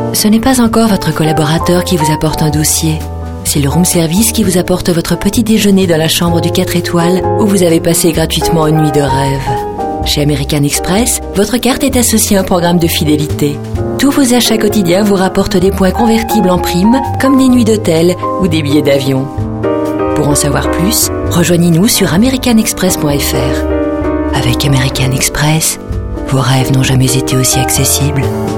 Ce n'est pas encore votre collaborateur qui vous apporte un dossier. C'est le room service qui vous apporte votre petit déjeuner dans la chambre du 4 étoiles où vous avez passé gratuitement une nuit de rêve. Chez American Express, votre carte est associée à un programme de fidélité. Tous vos achats quotidiens vous rapportent des points convertibles en primes, comme des nuits d'hôtel ou des billets d'avion. Pour en savoir plus, rejoignez-nous sur americanexpress.fr. Avec American Express, vos rêves n'ont jamais été aussi accessibles.